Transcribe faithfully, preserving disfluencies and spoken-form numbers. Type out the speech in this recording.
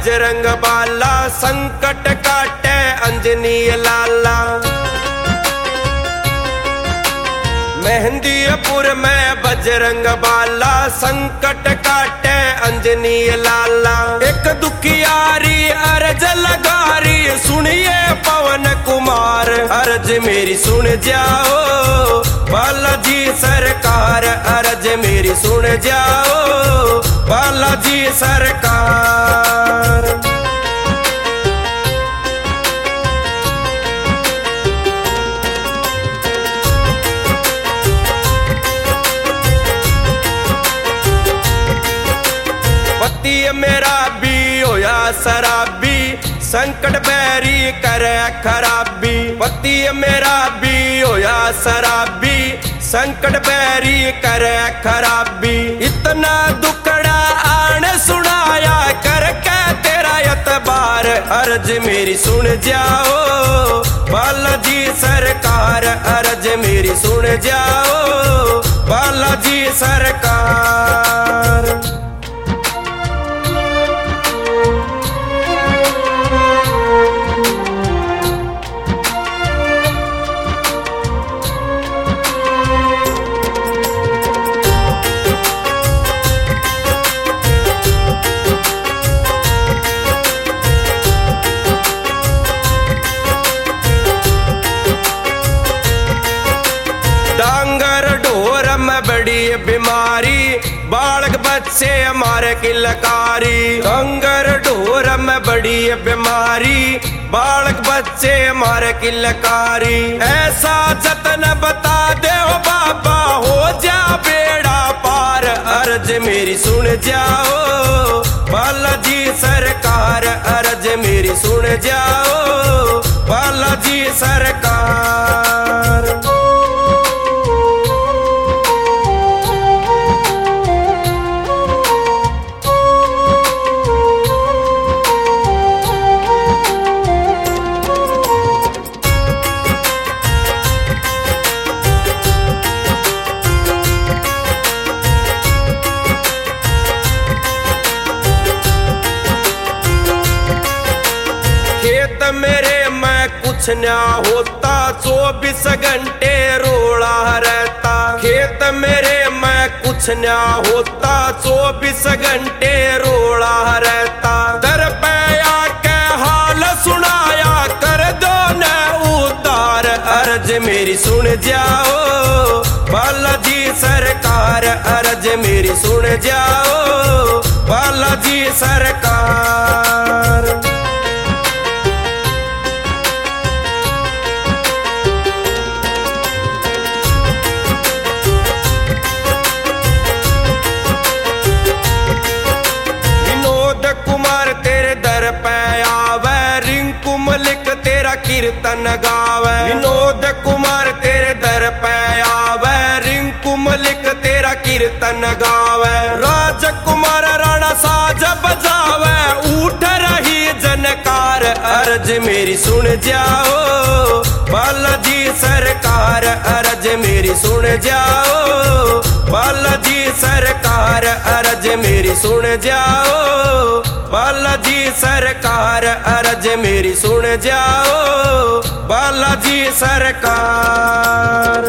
बजरंग बाला, संकट काटे अंजनी लाला। मेहंदीपुर में बजरंग बाला, संकट काटे अंजनी लाला। एक दुखियारी अर्ज लगारी, सुनिए पवन कुमार, अर्ज मेरी सुन जाओ बालाजी सरकार, अर्ज मेरी सुन जाओ बालाजी सरकार। पति मेरा भी होया शराबी, संकट बैरी करे खराबी। पति मेरा भी होया शराबी, संकट बैरी करे खराबी। इतना दुखड़ा आने सुनाया करके तेरा यतबार, अर्ज मेरी सुन जाओ बालाजी सरकार, अर्ज मेरी सुन जाओ बालाजी सरकार। डांगर ढोर में बड़ी बीमारी, बालक बच्चे हमारे की लकारी। डांगर ढोर में बड़ी बीमारी, बालक बच्चे हमारे की लकारी। ऐसा जतन बता दे ओ बाबा, हो जा बेड़ा पार, अर्ज मेरी सुन जाओ बालाजी सरकार, अर्ज मेरी सुन जाओ बालाजी सरकार। खेत मेरे में कुछ ना होता, चौबीस घंटे रोड़ा रहता। खेत मेरे में कुछ ना होता, चौबीस घंटे रोड़ा रहता। दर पे आके हाल सुनाया कर दो न उतार, अर्ज मेरी सुन जाओ बालाजी सरकार, अर्ज मेरी सुन जाओ बालाजी सरकार। कुमार तेरे दर पे आवे, रिंकू मलिक तेरा कीर्तन गावे। विनोद कुमार तेरे दर पे आवे, रिंकू मलिक तेरा कीर्तन गावे। राजकुमार राणा साज बजावे, उठ रही जनकार, अर्ज मेरी सुन जाओ बालाजी सरकार, अर्ज मेरी सुन जाओ बालाजी सरकार, अर्ज मेरी सुन जाओ बालाजी सरकार, अर्ज मेरी सुन जाओ बालाजी सरकार।